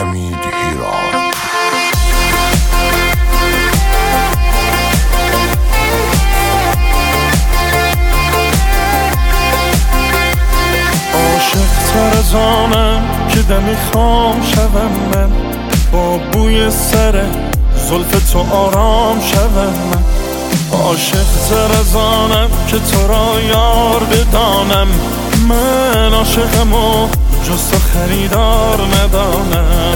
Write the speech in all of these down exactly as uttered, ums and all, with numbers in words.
حمید هیراد. عاشق تر از آنم که دمی خام شوم من، با بوی سر زلف تو آرام شوم من. عاشق تر از آنم که تو را یار بدانم، من عاشقم و جز تو خریدار ندانم.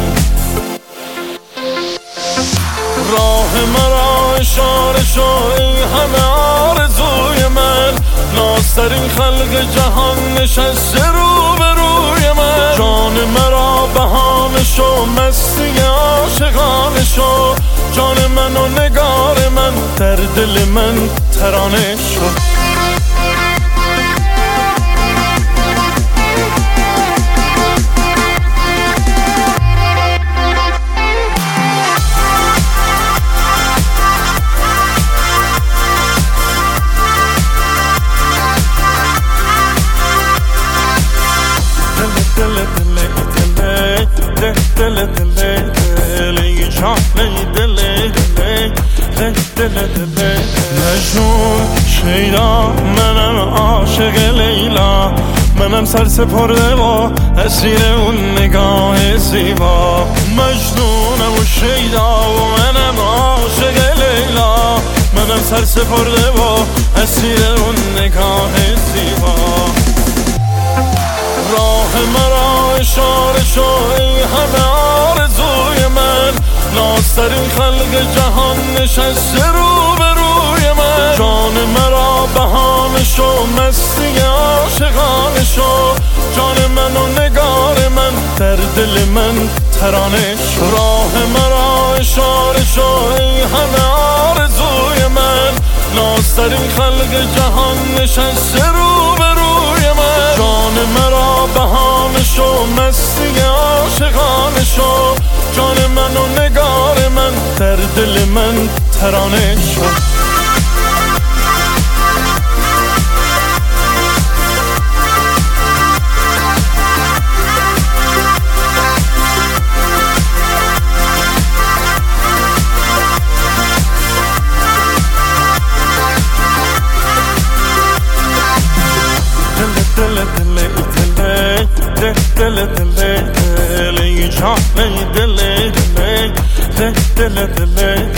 راه مرا اشاره شو ای همه آرزوی من، نازترین خلق جهان نشسته رو به روی من. جان مرا بهانه شو مستی عاشقانه شو، جان من و نگار من در دل من ترانه شو. دل دل دل جان دل دل دل دل مجنون شیدا، منم عاشق لیلا، منم سر سپرده و اسیر اون نگاه زیبا. مجنونم و شیدا و منم عاشق لیلا، منم سر سپرده و اسیر اون نگاه زیبا. راه مرا اشاره شو ای همه آرزوی من، نازترین خلق جهان نشسته رو به روی من. جان مرا بهانه شو مستی عاشقانه شو، جان من و نگار من در دل من ترانه شو. راه مرا اشاره شو ای همه آرزوی من، نازترین خلق جهان نشسته رو به روی من. جان مرا بهانه شو مستی عاشقانه شو، جان من و نگار من در دل من ترانه شو. دل دل دل دل دل جان دل دل دل دل